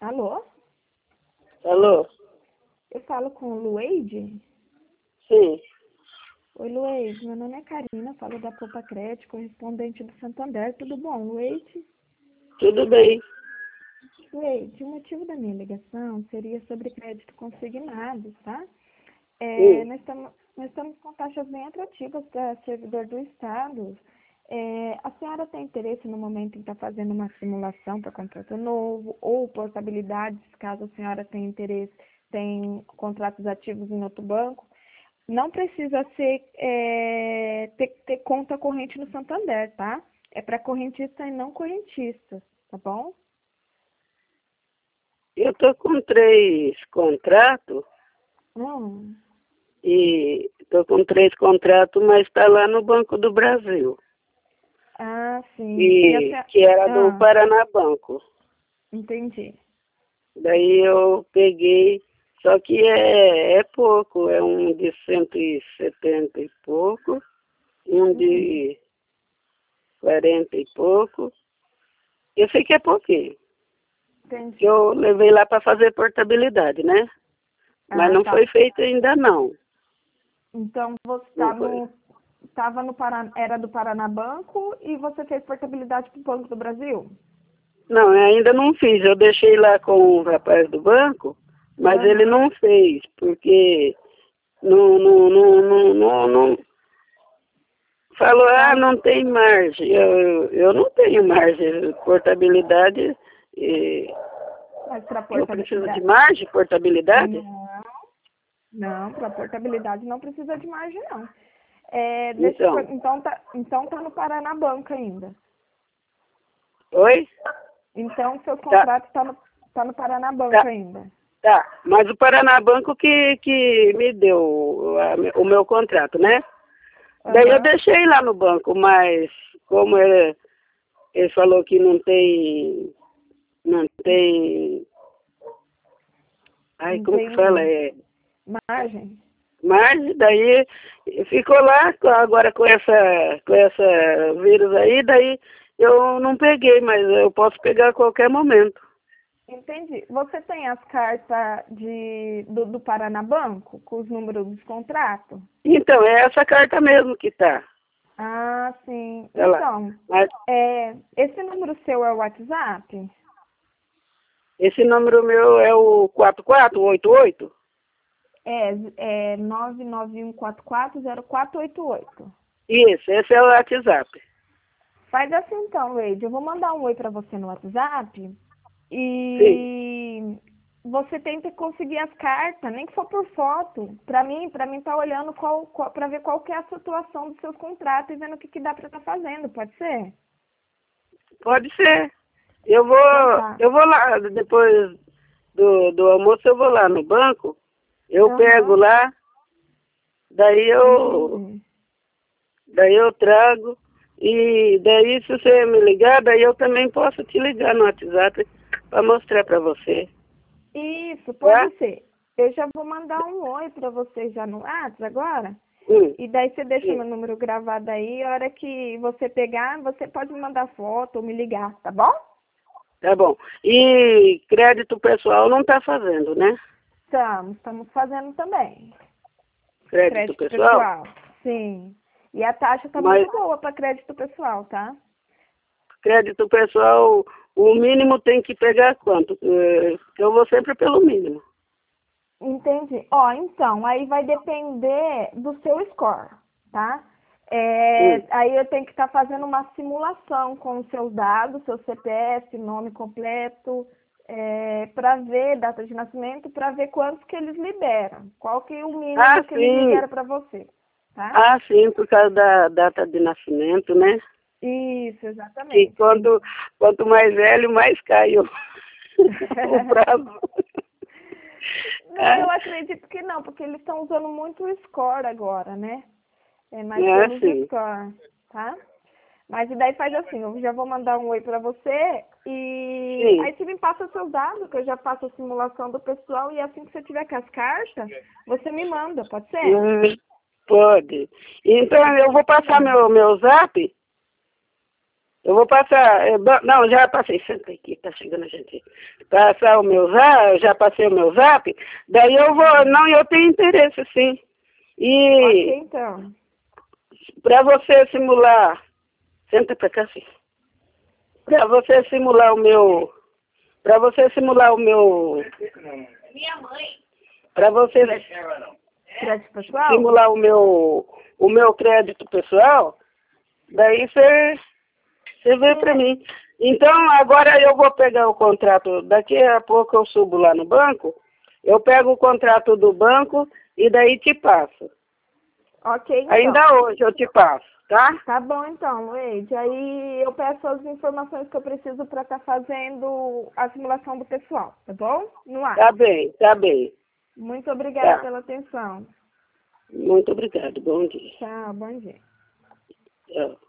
Alô? Alô? Eu falo com o Lueide? Sim. Oi, Lueide. Meu nome é Karina, falo da Poupa Crédito, correspondente do Santander. Tudo bom, Lueide? Tudo bem. Lueide, o motivo da minha ligação seria sobre crédito consignado, tá? Sim. Nós estamos com taxas bem atrativas para servidor do Estado. A senhora tem interesse no momento em estar fazendo uma simulação para contrato novo ou portabilidades, caso a senhora tenha interesse, tem contratos ativos em outro banco? Não precisa ter conta corrente no Santander, tá? É para correntista e não correntista, tá bom? Eu tô com 3 contratos Hum. e tô com 3 contratos, mas está lá no Banco do Brasil. Ah, sim. E que era do Paraná Banco. Entendi. Daí eu peguei, só que é pouco, é um de 170 e pouco, um de 40 e pouco. Eu sei que é pouquinho. Entendi. Que eu levei lá para fazer portabilidade, né? Mas Ah, não tá. foi feito ainda não. Então você Não foi. estava no Paraná, era do Paraná Banco e você fez portabilidade para o Banco do Brasil? Não, ainda não fiz. Eu deixei lá com o rapaz do banco, mas ele Aham. não fez, porque não falou, não tem margem. Eu não tenho margem. Portabilidade, Mas para eu preciso de portabilidade? margem, portabilidade? Não, não, para portabilidade não precisa de margem, não. Então, Então tá no Paraná Banco ainda. oi? Então seu Tá, contrato tá no Paraná Banco tá. ainda. Tá, mas o Paraná Banco que me deu o meu contrato, né? Daí eu Aham. deixei lá no banco, mas como ele falou que não tem, ai, como que fala? Entendi. Margem? Mas daí ficou lá, agora com essa vírus aí, daí eu não peguei, mas eu posso pegar a qualquer momento. Entendi. Você tem as cartas do Paraná Banco com os números dos contratos? Então, é essa carta mesmo que tá. Ah, sim. Tá lá. Então, Mas esse número seu é o WhatsApp? esse número meu é o 4488. É 991440488. Isso, esse é o WhatsApp. Faz assim então, Leide. Eu vou mandar um oi para você no WhatsApp Sim. e você tenta conseguir as cartas, nem que for por foto. Para mim tá olhando para ver qual que é a situação dos seus contratos e vendo o que dá para estar fazendo, pode ser? Pode ser. Eu Então vou, tá. eu vou lá, depois do almoço eu vou lá no banco, eu pego Aham, lá, daí eu, entendi. daí eu trago, e daí se você me ligar, daí eu também posso te ligar no WhatsApp para mostrar para você, Isso, tá? pode ser. Eu já vou mandar um oi para você já no WhatsApp agora. Hum, E daí você deixa sim, meu número gravado aí. A hora que você pegar, você pode me mandar foto ou me ligar, tá bom? tá bom. E crédito pessoal não tá fazendo, né? Estamos fazendo também. Crédito Crédito pessoal, pessoal. Sim. E a taxa tá mas muito boa para crédito pessoal, tá? crédito pessoal, o mínimo tem que pegar quanto? Eu vou sempre pelo mínimo. Entendi. Então, aí vai depender do seu score, tá? Hum. Aí eu tenho que estar fazendo uma simulação com os seus dados, seu CPF, nome completo, para ver data de nascimento, para ver quantos que eles liberam. Qual que é o Ah, mínimo que eles sim. liberam para você, tá? Ah, sim, por causa da data de nascimento, né? Isso, Que exatamente. quanto mais velho, mais cai o prazo. Não, Ah, eu acredito que não, porque eles estão usando muito o score agora, né? É mais ah, pelos sim. score, tá? Mas e daí faz assim, eu já vou mandar um oi pra você e Sim. aí você me passa seus dados, que eu já faço a simulação do pessoal e assim que você tiver com as cartas, você me manda, pode ser? Pode. Então, eu vou passar Então, meu zap. Eu vou passar, não, já passei, senta aqui, tá chegando a gente. Passar o meu zap, já passei o meu zap, daí eu vou, não, eu tenho interesse sim. E Ok, então. para você simular, senta pra cá, filho. Para você simular o meu, para você simular o meu, para você Crédito pessoal? simular o meu crédito pessoal, daí você vê para mim. Então, agora eu vou pegar o contrato, daqui a pouco eu subo lá no banco, eu pego o contrato do banco e daí te passo. Ok, então. Ainda hoje eu te passo, tá? Tá bom, então, Luíde. Aí eu peço as informações que eu preciso para estar fazendo a simulação do pessoal, tá bom? No ar. Tá bem, tá bem. Muito obrigada Tá. pela atenção. Muito obrigado, bom dia. Tchau, bom dia. Tchau.